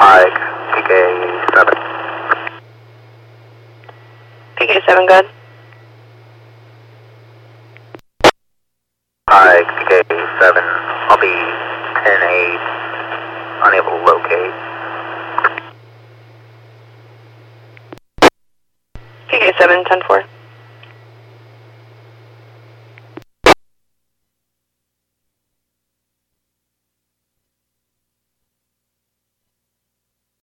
Hi, PK7. PK7, good. Hi, PK7. I'll be 10-8, unable to locate. PK7, 10-4.